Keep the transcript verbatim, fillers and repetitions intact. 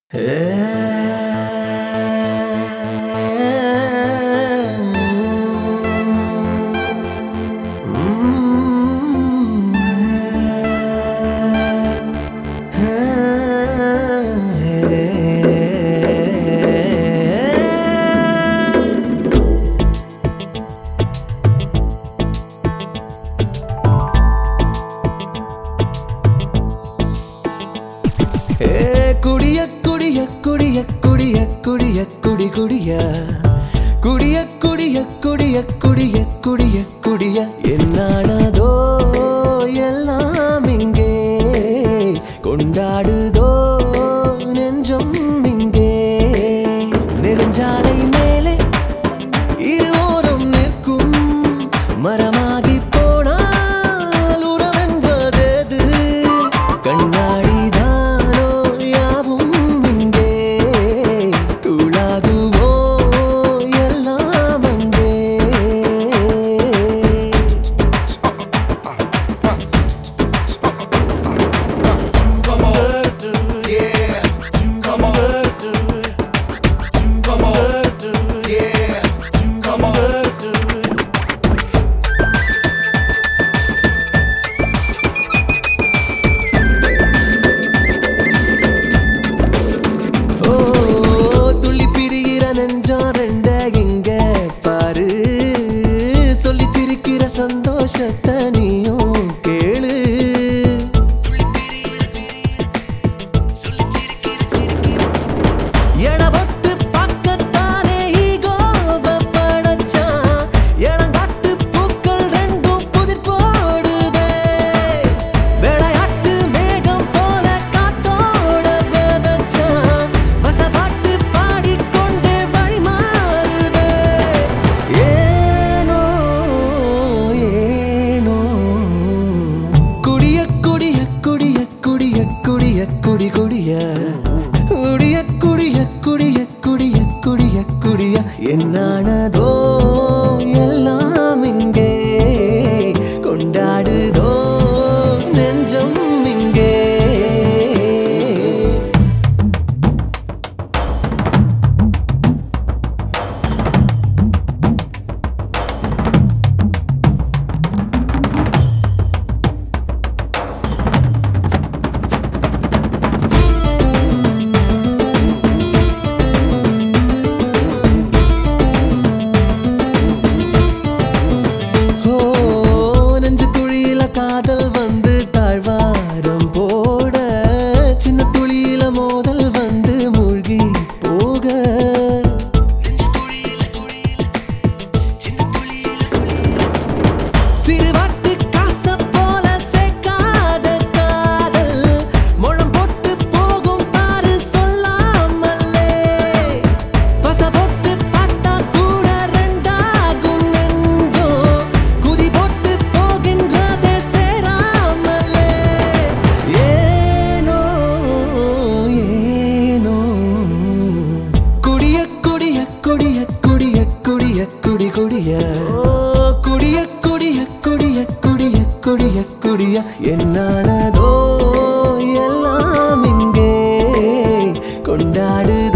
குடிய குடிய குடிய குடிய குடிய குடி குடிய குடிய குடிய குடிய குடிய குடிய குடிய என்னானதோ எல்லாம் இங்கே கொண்டாடுதோ நெஞ்சம் இங்கே நெடுஞ்சாலை மேலே இருவோரம் நிற்கும் மரமாகி போனால் உறவென்பதேது கண்ணாடி சந்தோஷத்தை நீயும் கேளு எடபட்டு பக்கத்தானே ஈகோவ படைச்சான் எளங்காட்டு பூக்கள் ரெண்டும் புதிர் போடுதே விளையாட்டு மேகம் போல காத்தோட விதைச்சான் வசப்பாட்டு பாடிக்கொண்டே வழி மாறுதே ஏனோ குடிய குடிய குடிய குடிய குடிய குடி குடிய குடிய குடிய குடிய குடிய குடிய குடிய என்னானதோ எல்லாம் இங்கே கொண்டாடுதோ நெஞ்சம் இங்கே காதல் வந்து தாழ்வாரம் போட சின்ன துளியில மோதல் வந்து மூழ்கி போக சிறுவாட்டு காச போல சேர்க்காத காதல் முழம் போட்டு போகும் பாரு சொல்லாமல்லே பச போட்டு பார்த்தா கூட ரெண்டாகும் நெஞ்சோ குதி போட்டு குடி குடிய குடிய குடிய குடிய குடிய குடிய குடிய என்னானதோ எல்லாம் இங்கே கொண்டாடுதோ